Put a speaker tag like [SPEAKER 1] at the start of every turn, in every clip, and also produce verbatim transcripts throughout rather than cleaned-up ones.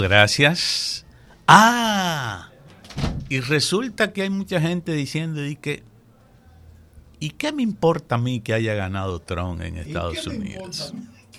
[SPEAKER 1] Gracias. Ah, y resulta que hay mucha gente diciendo y que ¿y qué me importa a mí que haya ganado Trump en Estados Unidos?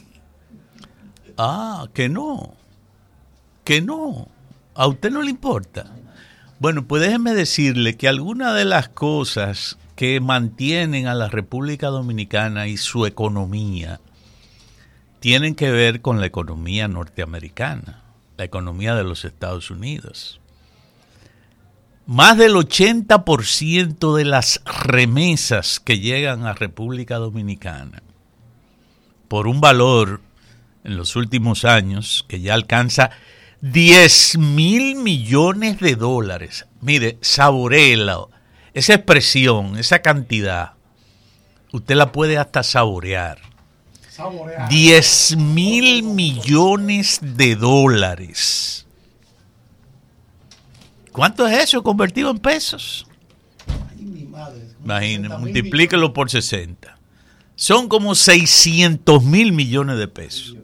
[SPEAKER 1] Ah, que no, que no, a usted no le importa. Bueno, pues déjeme decirle que algunas de las cosas que mantienen a la República Dominicana y su economía tienen que ver con la economía norteamericana, la economía de los Estados Unidos. Más del ochenta por ciento de las remesas que llegan a República Dominicana, por un valor en los últimos años que ya alcanza diez mil millones de dólares. Mire, saboréela, esa expresión, esa cantidad, usted la puede hasta saborear. Saborear. diez mil millones de dólares. ¿Cuánto es eso convertido en pesos? Imagínense, multiplíquelo por sesenta. Son como seiscientos mil millones de pesos.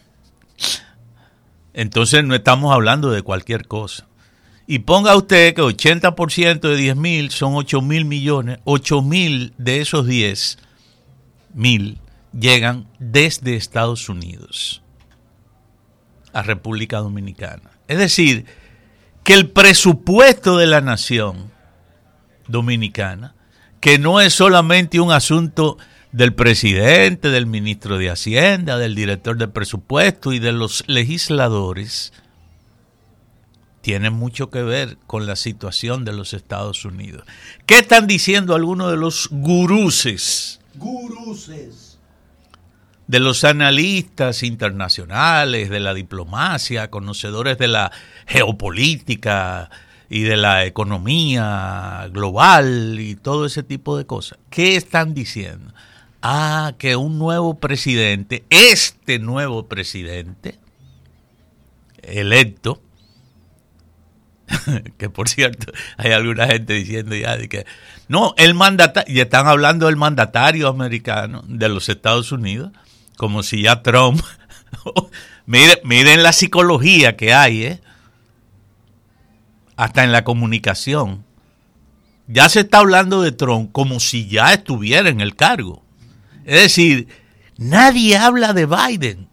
[SPEAKER 1] Entonces no estamos hablando de cualquier cosa. Y ponga usted que ochenta por ciento de diez mil son ocho mil millones. ocho mil de esos diez mil llegan desde Estados Unidos a República Dominicana. Es decir, que el presupuesto de la nación dominicana, que no es solamente un asunto del presidente, del ministro de Hacienda, del director de presupuesto y de los legisladores, tiene mucho que ver con la situación de los Estados Unidos. ¿Qué están diciendo algunos de los guruses? Guruses. De los analistas internacionales, de la diplomacia, conocedores de la geopolítica y de la economía global y todo ese tipo de cosas. ¿Qué están diciendo? Ah, que un nuevo presidente, este nuevo presidente electo, que por cierto hay alguna gente diciendo ya de que no, el mandatario, y están hablando del mandatario americano de los Estados Unidos, como si ya Trump, miren, miren la psicología que hay, ¿eh? Hasta en la comunicación. Ya se está hablando de Trump como si ya estuviera en el cargo. Es decir, nadie habla de Biden.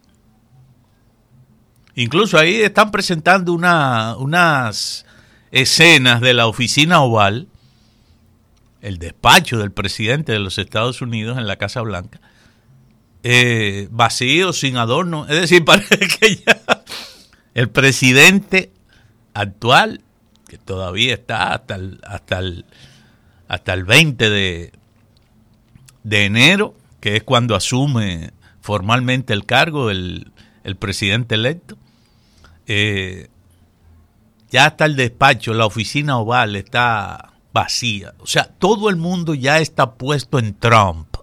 [SPEAKER 1] Incluso ahí están presentando una, unas escenas de la oficina oval, el despacho del presidente de los Estados Unidos en la Casa Blanca, eh, vacío, sin adorno. Es decir, parece que ya el presidente actual, que todavía está hasta el, hasta el, hasta el veinte de, de enero, que es cuando asume formalmente el cargo el, el presidente electo, eh, ya hasta el despacho, la oficina oval está vacía. O sea, todo el mundo ya está puesto en Trump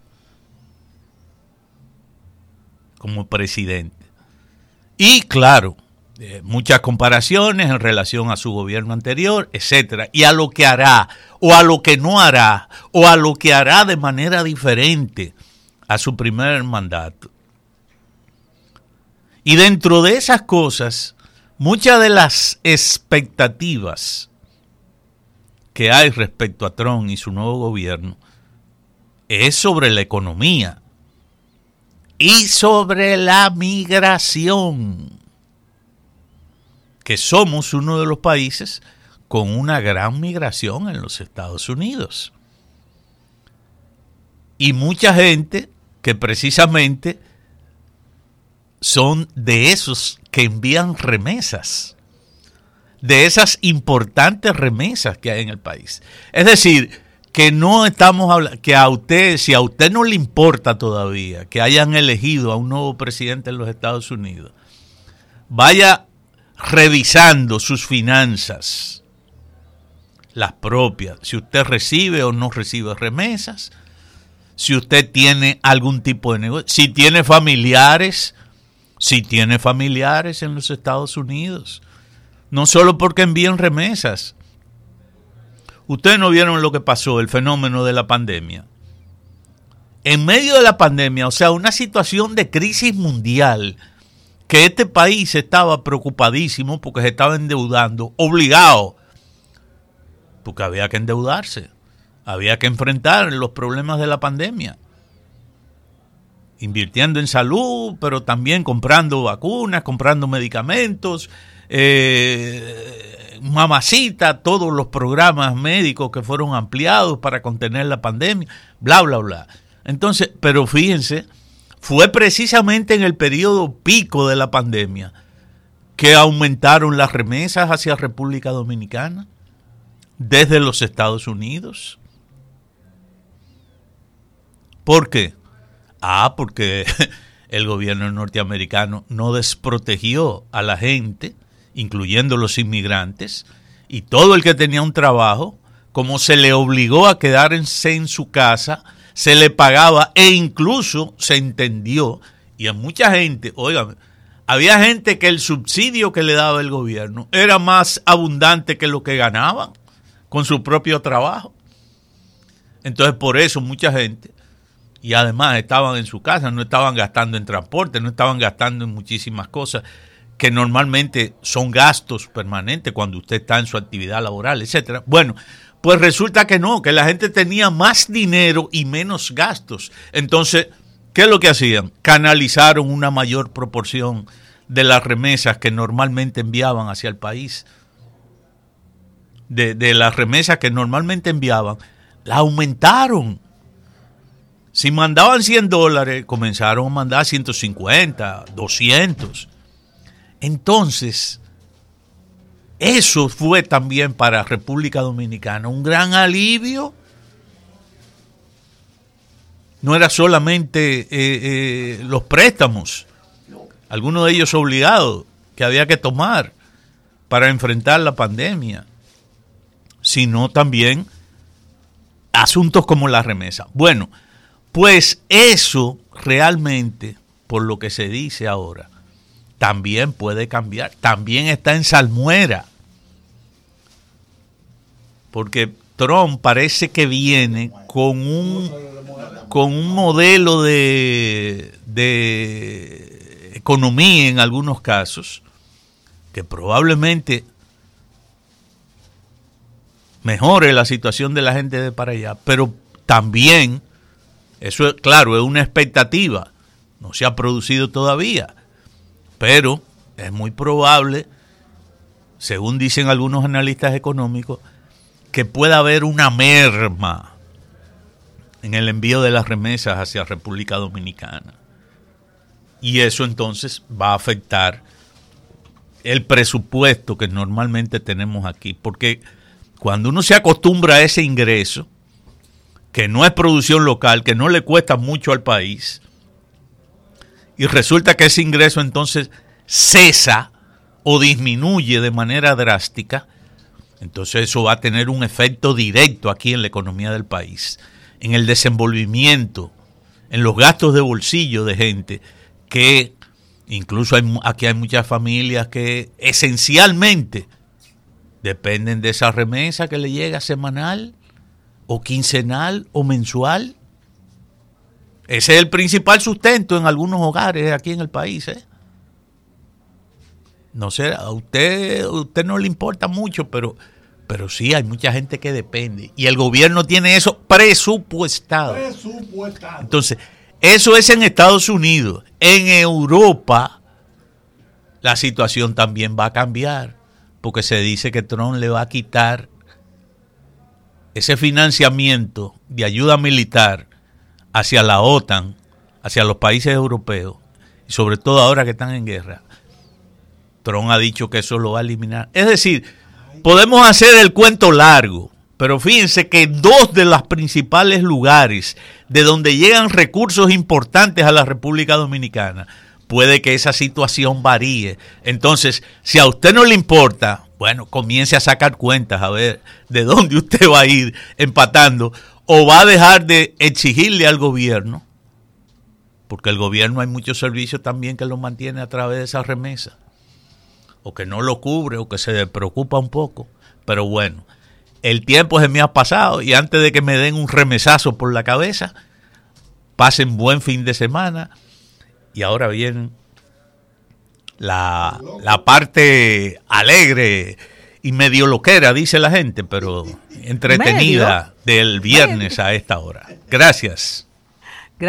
[SPEAKER 1] como presidente. Y claro, eh, muchas comparaciones en relación a su gobierno anterior, etcétera, y a lo que hará, o a lo que no hará, o a lo que hará de manera diferente a su primer mandato. Y dentro de esas cosas, muchas de las expectativas que hay respecto a Trump y su nuevo gobierno es sobre la economía y sobre la migración, que somos uno de los países con una gran migración en los Estados Unidos. Y mucha gente que precisamente son de esos que envían remesas, de esas importantes remesas que hay en el país. Es decir, que no estamos hablando, que a usted, si a usted no le importa todavía que hayan elegido a un nuevo presidente en los Estados Unidos, vaya revisando sus finanzas, las propias, si usted recibe o no recibe remesas, si usted tiene algún tipo de negocio, si tiene familiares, si tiene familiares en los Estados Unidos, no solo porque envíen remesas. Ustedes no vieron lo que pasó, el fenómeno de la pandemia. En medio de la pandemia, o sea, una situación de crisis mundial que este país estaba preocupadísimo porque se estaba endeudando, obligado, porque había que endeudarse, había que enfrentar los problemas de la pandemia, invirtiendo en salud, pero también comprando vacunas, comprando medicamentos, eh, mamacita, todos los programas médicos que fueron ampliados para contener la pandemia, bla, bla, bla. Entonces, pero fíjense, fue precisamente en el periodo pico de la pandemia que aumentaron las remesas hacia República Dominicana desde los Estados Unidos. ¿Por qué? Ah, porque el gobierno norteamericano no desprotegió a la gente, incluyendo los inmigrantes, y todo el que tenía un trabajo, como se le obligó a quedarse en su casa, se le pagaba e incluso se entendió, y a mucha gente, oigan, había gente que el subsidio que le daba el gobierno era más abundante que lo que ganaban con su propio trabajo. Entonces, por eso mucha gente, y además estaban en su casa, no estaban gastando en transporte, no estaban gastando en muchísimas cosas que normalmente son gastos permanentes cuando usted está en su actividad laboral, etcétera. Bueno, pues resulta que no, que la gente tenía más dinero y menos gastos. Entonces, ¿qué es lo que hacían? Canalizaron una mayor proporción de las remesas que normalmente enviaban hacia el país. De, de las remesas que normalmente enviaban, la aumentaron. Si mandaban cien dólares, comenzaron a mandar ciento cincuenta, doscientos. Entonces, eso fue también para República Dominicana un gran alivio. No era solamente eh, eh, los préstamos, algunos de ellos obligados, que había que tomar para enfrentar la pandemia, sino también asuntos como la remesa. Bueno, pues eso realmente, por lo que se dice ahora, también puede cambiar. También está en salmuera. Porque Trump parece que viene con un, con un modelo de, de economía en algunos casos que probablemente mejore la situación de la gente de para allá, pero también, eso es claro, es una expectativa, no se ha producido todavía, pero es muy probable, según dicen algunos analistas económicos, que pueda haber una merma en el envío de las remesas hacia República Dominicana. Y eso entonces va a afectar el presupuesto que normalmente tenemos aquí, porque cuando uno se acostumbra a ese ingreso, que no es producción local, que no le cuesta mucho al país, y resulta que ese ingreso entonces cesa o disminuye de manera drástica, entonces eso va a tener un efecto directo aquí en la economía del país, en el desenvolvimiento, en los gastos de bolsillo de gente que incluso hay, aquí hay muchas familias que esencialmente dependen de esa remesa que le llega semanal o quincenal o mensual. Ese es el principal sustento en algunos hogares aquí en el país, ¿eh? No sé, a usted, a usted no le importa mucho, pero, pero sí hay mucha gente que depende. Y el gobierno tiene eso presupuestado. Presupuestado. Entonces, eso es en Estados Unidos. En Europa, la situación también va a cambiar, porque se dice que Trump le va a quitar ese financiamiento de ayuda militar hacia la OTAN, hacia los países europeos, y sobre todo ahora que están en guerra. Trump ha dicho que eso lo va a eliminar. Es decir, podemos hacer el cuento largo, pero fíjense que dos de los principales lugares de donde llegan recursos importantes a la República Dominicana, puede que esa situación varíe. Entonces, si a usted no le importa, bueno, comience a sacar cuentas a ver de dónde usted va a ir empatando, o va a dejar de exigirle al gobierno, porque el gobierno hay muchos servicios también que lo mantiene a través de esa remesa, o que no lo cubre, o que se preocupa un poco. Pero bueno, el tiempo se me ha pasado, y antes de que me den un remesazo por la cabeza, pasen buen fin de semana. Y ahora vienen la, la parte alegre y medio loquera, dice la gente, pero entretenida ¿Medio? del viernes ¿Medio? a esta hora. Gracias.